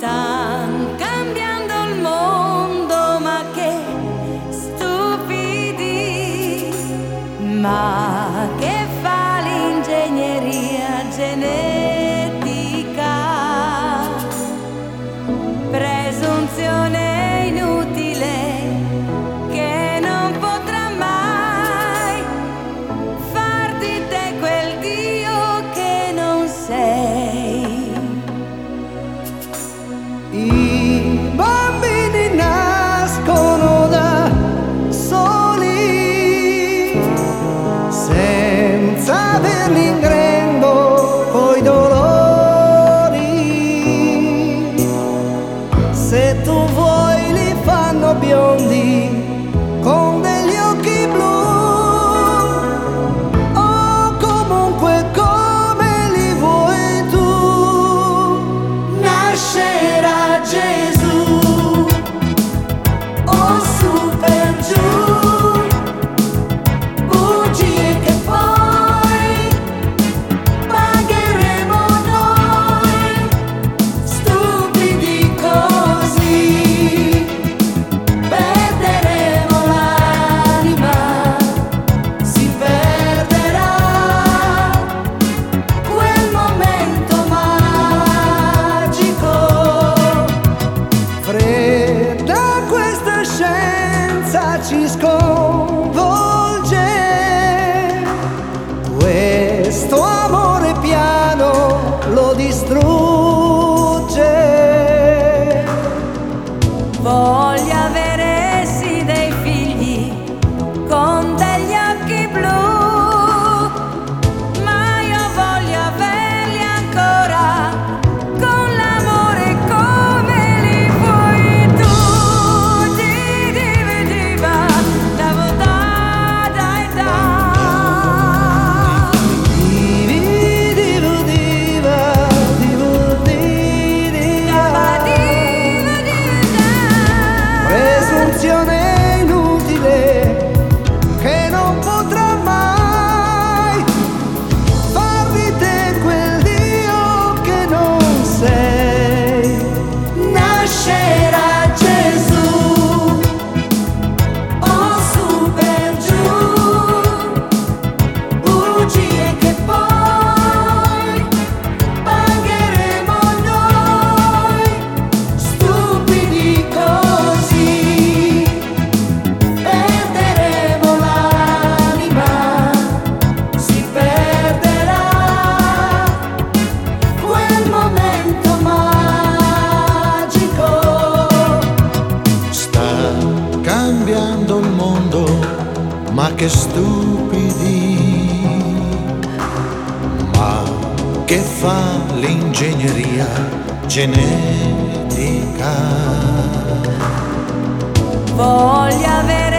Stan cambiando il mondo, ma che stupidi, ma che fa l'ingegneria genetica? Presunzione inutile che non potrà mai far di te quel Dio che non sei. I bambini nascono da soli, senza averli in grembo coi dolori. Se tu vuoi li fanno biondi con degli occhi blu, o comunque come li vuoi tu. Nascerà Gesù, o su per giù, bugie che poi pagheremo noi, stupidi così, perderemo l'anima, si perderà quel momento magico. Fredda questa scienza ci sconvolge, questo amore piano lo distrugge. Voglio avere sì dei figli con degli occhi blu, ma io voglio averli ancora con l'amore come li vuoi tu. Di diva, da da da da. Divi, divu, diva, divu, diva. Presunzione inutile che non potrà mai far di te quel Dio che non sei. Nascerà Gesù, o su per giù, bugie che poi pagheremo noi, stupidi così, perderemo l'anima, si perderà quel momento magico. Sta cambiando il mondo, ma che stupidi, ma che fa l'ingegneria genetica? Voglio avere